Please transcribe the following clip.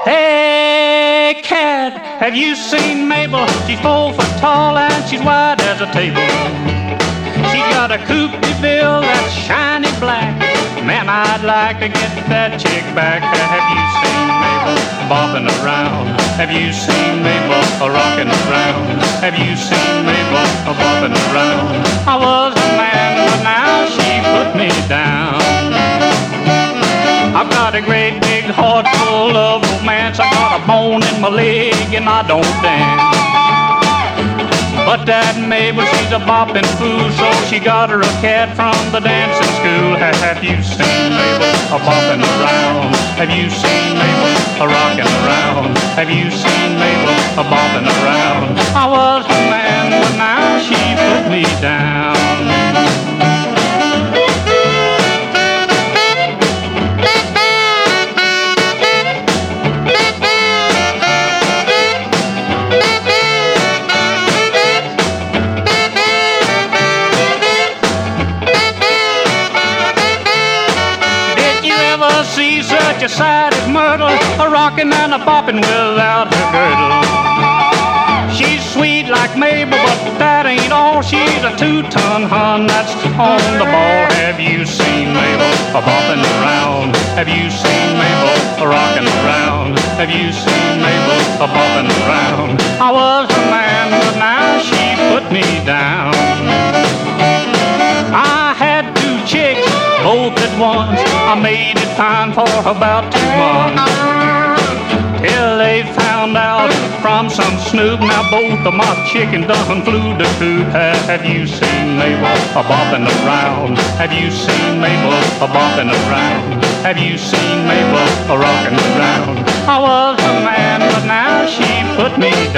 Hey, cat, have you seen Mabel? She's 4 foot tall and she's wide as a table. She's got a Coupe bill that's shiny black. Man, I'd like to get that chick back. Have you seen Mabel bopping around? Have you seen Mabel rocking around? Have you seen Mabel bopping around? I was a man, but now she put me down. I've got a great big heart full of romance. I got a bone in my leg and I don't dance. But that Mabel, she's a bopping fool, so she got her a cat from the dancing school. Have you seen Mabel bopping around? Have you seen Mabel rocking around? Have you seen Mabel bopping around? I was a man, but now she put me down. See such a sight as Myrtle, a rockin' and a boppin' without her girdle. She's sweet like Mabel, but that ain't all. She's a 2-ton hun that's on the ball. Have you seen Mabel boppin' around? Have you seen Mabel rockin' around? Have you seen Mabel boppin' around? I was a man, but now she put me down. I had 2 chicks, both at once. I made it fine for about 2 months, till they found out from some snoop. Now both of my chickens done flew the coop. Have you seen Mabel bopping around? Have you seen Mabel bopping around? Have you seen Mabel rocking around? I was a man, but now she put me